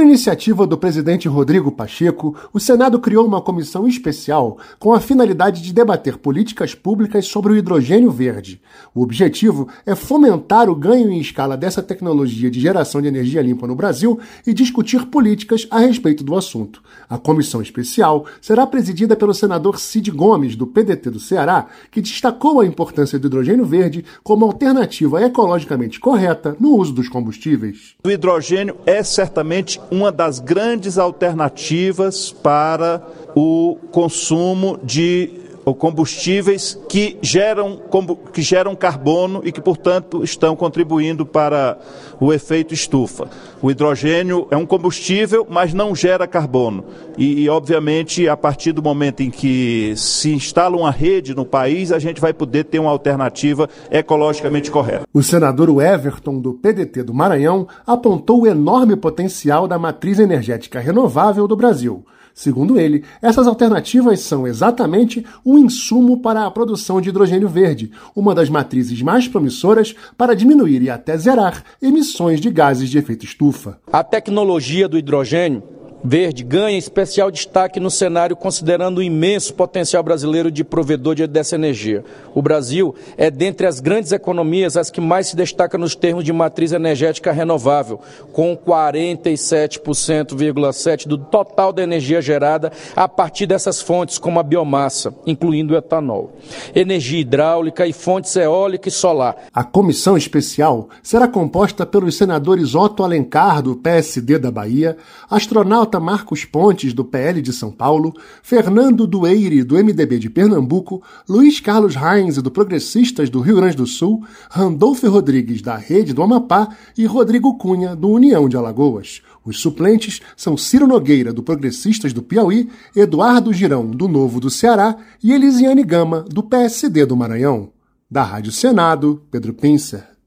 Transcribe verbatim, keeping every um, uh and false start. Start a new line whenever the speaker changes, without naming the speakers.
iniciativa do presidente Rodrigo Pacheco, o Senado criou uma comissão especial com a finalidade de debater políticas públicas sobre o hidrogênio verde. O objetivo é fomentar o ganho em escala dessa tecnologia de geração de energia limpa no Brasil e discutir políticas a respeito do assunto. A comissão especial será presidida pelo senador Cid Gomes, do P D T do Ceará, que destacou a importância do hidrogênio verde como alternativa ecologicamente correta no uso dos combustíveis.
O hidrogênio é certamente uma das grandes alternativas para o consumo de combustíveis que geram, que geram carbono e que, portanto, estão contribuindo para o efeito estufa. O hidrogênio é um combustível, mas não gera carbono. E, e, obviamente, a partir do momento em que se instala uma rede no país, a gente vai poder ter uma alternativa ecologicamente correta.
O senador Everton, do P D T do Maranhão, apontou o enorme potencial da matriz energética renovável do Brasil. Segundo ele, essas alternativas são exatamente um insumo para a produção de hidrogênio verde, uma das matrizes mais promissoras para diminuir e até zerar emissões de gases de efeito estufa.
A tecnologia do hidrogênio verde ganha especial destaque no cenário considerando o imenso potencial brasileiro de provedor dessa energia. O Brasil é, dentre as grandes economias, as que mais se destaca nos termos de matriz energética renovável, com quarenta e sete vírgula sete por cento do total da energia gerada a partir dessas fontes, como a biomassa, incluindo o etanol, energia hidráulica e fontes eólica e solar.
A comissão especial será composta pelos senadores Otto Alencar, do P S D da Bahia, astronauta Marcos Pontes, do P L de São Paulo, Fernando Dueire, do M D B de Pernambuco, Luiz Carlos Reins, do Progressistas do Rio Grande do Sul, Randolfo Rodrigues, da Rede do Amapá e Rodrigo Cunha, do União de Alagoas. Os suplentes são Ciro Nogueira, do Progressistas do Piauí, Eduardo Girão, do Novo do Ceará e Elisiane Gama, do P S D do Maranhão. Da Rádio Senado, Pedro Pincer.